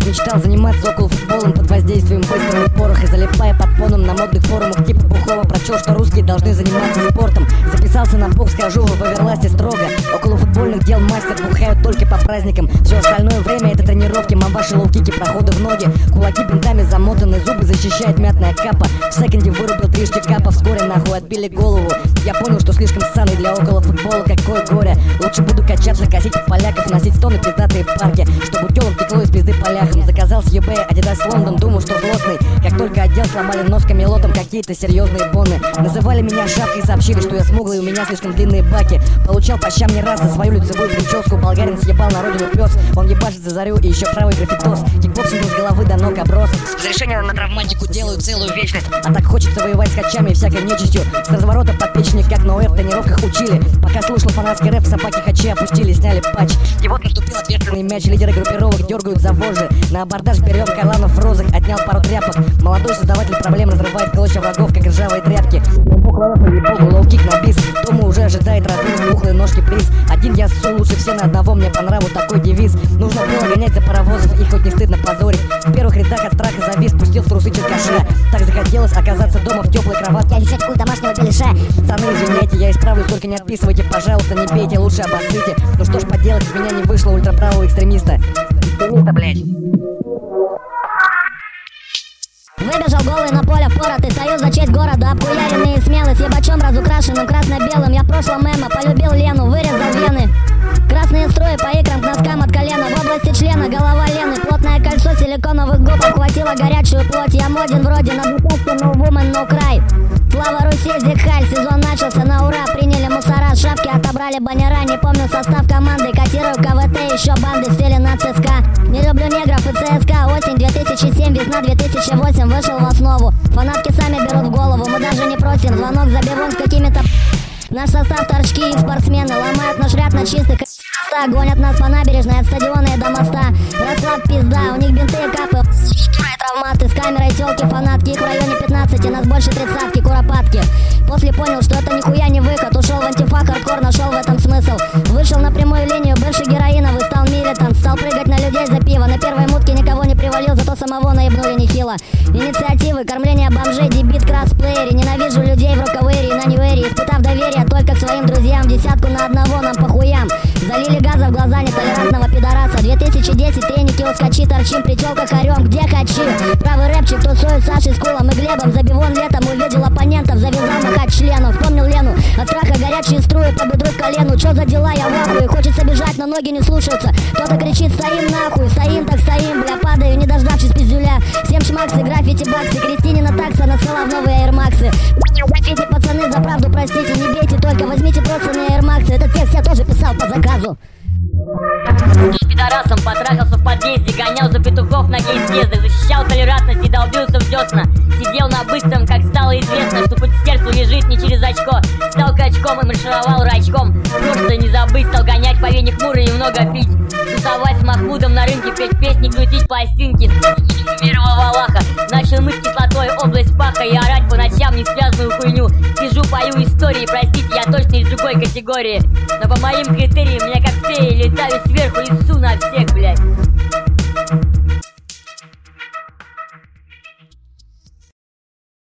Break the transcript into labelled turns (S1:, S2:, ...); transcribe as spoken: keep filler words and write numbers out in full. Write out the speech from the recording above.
S1: мечтал заниматься около футболом под воздействием быстрого пороха, залипая под поном на модных форумах типа Бухова. Прочел, что русские должны заниматься спортом. Записался на бокс, хожу в Оверласте строго. Около футбольных дел мастер, бухают только по праздникам. Все остальное время это тренировки, мамбаши, лоу-кики, проходы в ноги. Кулаки бинтами замотаны, зубы защищает мятная капа. В секонде вырубил три штикапа, вскоре нахуй отбили голову. Я понял, что слишком ссаный для около футбола, какое горе. Лучше буду качаться, косить поляков, носить стоны пиздатые парки, чтобы телом текло из пизды поляхам. Заказал с eBay Adidas Лондон, думал, что злостный. Как только одел, сломали нос камелотом какие-то серьезные боны. Называли меня шапкой, сообщили, что я смуглый, у меня слишком длинные баки. Получал по щам не раз за свою лицевую прическу. Болгарин съебал на родину пес, он ебашит за зарю и еще правый графитос. Кикбоксинг с головы до ног оброс. Разрешение на травматику делаю целую вечность. А так хочется воевать с хачами и всякой нечистью. С разворота под печени, как на ОФ в тренировках учили. Пока слушал фанатский рэп, собаки хачи опустили, сняли патч. И вот наступил ответственный мяч, лидеры группировок дергают за вожжи. На абордаж берем Карланов в розах, отнял пару тряпок. Молодой создаватель проблем разрывает клочья врагов, как ржавые тряпки. Лоу-кик на бис, Тому уже ожидает раздвинуть пухлые ножки приз. Один я ссу, лучше все на одного, мне по нраву такой девиз. Нужно было гонять за паровозов, и хоть не стыдно позорить. В первых рядах от страха завис, пустил в трусы черкаша. Так захотелось оказаться дома в теплой кроватке, ощущать вкус домашнего беляша. Пацаны, извиняйте, я исправлюсь, только не отписывайте, пожалуйста, не пейте, лучше обоссыте. Ну что ж поделать, из меня не вышло ультраправого экстремиста. Экстремиста, блядь.
S2: Выбежал голый на поле поротый, стою за честь города, обхуяренный и смелый, с ебачом разукрашенным красно-белым. Я в прошлом эмо, полюбил Лену, вырезал вены. Красные струи по икрам к носкам от колена. В области члена голова Лены, плотное кольцо силиконовых губ обхватило горячую плоть. Я моден вроде на двухточке, no woman, no cry. Слава Руси, Зигхаль, сезон начался на ура. Приняли мусора, шапки отобрали баннера. Не помню состав команды, котирую КВТ, еще банды сели на ЦСКА. Не люблю негров и ЦСКА. Осень две тысячи семь, весна две тысячи восемь, вышел в основу. Фанатки сами берут в голову, мы даже не просим. Звонок забивон с какими-то... Наш состав торчки и спортсмены ломают наш ряд на чистых. Гонят нас по набережной от стадиона и до моста. Расклад пизда, у них бинты и капы. Травматы с камерой, телки, фанатки. Их в районе пятнадцати, нас больше тридцатки, куропатки. После понял, что это нихуя не выход. Ушел в антифа, хардкор, нашел в этом смысл. Вышел на прямую линию, бывший героиновый, стал милитант. Стал прыгать на людей за пиво. На первой мутке никого не привалил, зато самого наебнули нехило. Инициативы, кормление бомжей, дебит, красплеере. Ненавижу людей в рукавере и на ньюэре. Испытав доверие только к своим друзьям, десятку на одного нам по хуям. Залили газа в глаза нетолерантного пидораса. Две тысячи десять, треники, ускочи, торчим, причелка хорем, где хочу. Правый рэпчик тусует Сашей, с Кулом и Глебом. Забивон летом увидел оппонентов, завязал махать членом. Вспомнил Лену, от страха горячие струи по бедру к колену. Чё за дела, я в ахуе, хочется бежать, но ноги не слушаются. Кто-то кричит, стоим нахуй, стоим так стоим, бля, падаю, не дождавшись пиздюля. Всем шмаксы, граффити, баксы, Кристинина такса, нацела в новые аэрмаксы. Эти пацаны за правду, простите, не бейте, только возьмите просто на аэрмаксы. Этот текст я тоже писал по заказу.
S3: С пидорасом потрахался в подъезде, гонял за петухов на гей-съездах, защищал толерантность и долбился в десна. Сидел на быстром, как стало известно, что путь к сердцу лежит не через очко. Стал качком и маршировал рачком. Просто не забыть, стал гонять по вене хмуро и много пить. Тусовать с Махмудом на рынке, петь песни, крутить пластинки. Верного Валаха, начал мыть кислотой область паха и орать по ночам несвязную хуйню. Сижу, пою истории, простите, я точно из другой категории. Но по моим критериям, меня как феи, летаю сверху и ссу на всех, блядь.